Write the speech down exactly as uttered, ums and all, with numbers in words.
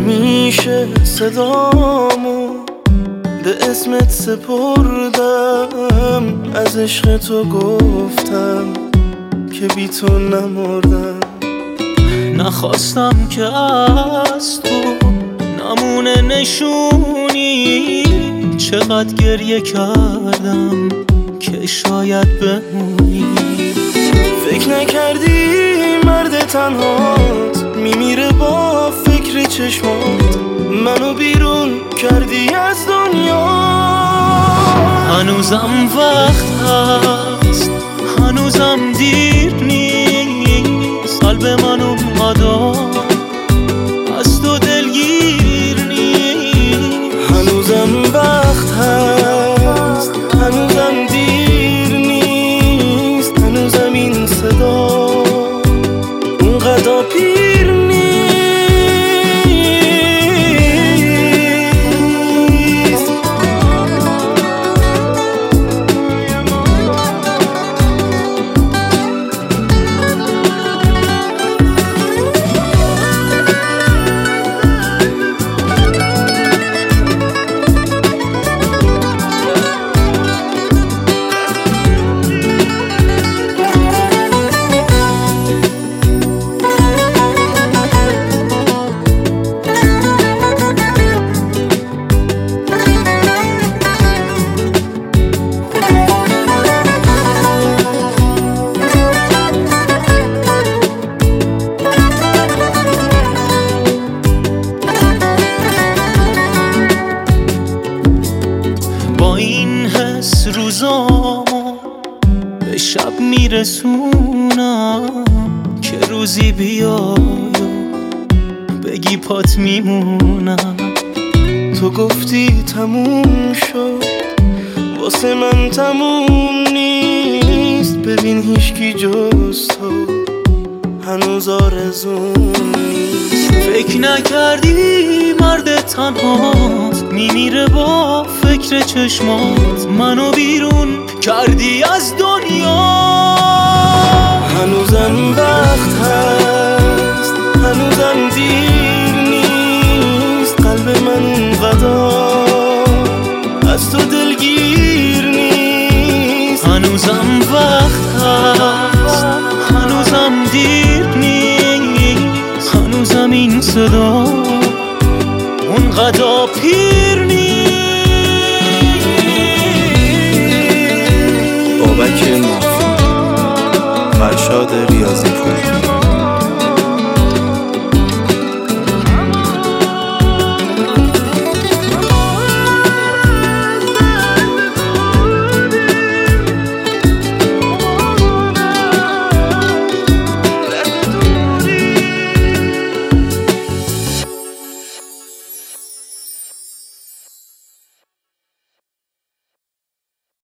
همیشه صدامو به اسمت سپردم، از عشق تو گفتم که بی تو نمردم. نخواستم که از تو نمونه نشونی، چقدر گریه کردم که شاید بمونی. فکر نکردی مرد تنهات میمیره با فکر چشمات، منو بیرون کردی از دنیا. هنوزم وقت هست، هنوزم دیر نیست، قلب من اومدا از تو دلگیر نیست. هنوزم وقت هست، هنوزم دیر نیست، هنوزم این صدا اونقدر پیر نیست. این حس روزامو به شب میرسونم که روزی بیای بگی پات میمونم. تو گفتی تموم شد، واسه من تموم نیست. ببین هیچکی جز تو هنوز آرزوم نیست. فکر نکردی مرد تنهات میمیره با فکر چشمات، منو بیرون کردی از دنیا. هنوزم وقت هست، هنوزم دیر نیست، قلب من اونقدر از تو دلگیر نیست. هنوزم وقت هست، هنوزم دیر نیست، هنوزم این صدا اونقدر پیر نیست. بابک مافی، فرشاد ریاضی پور.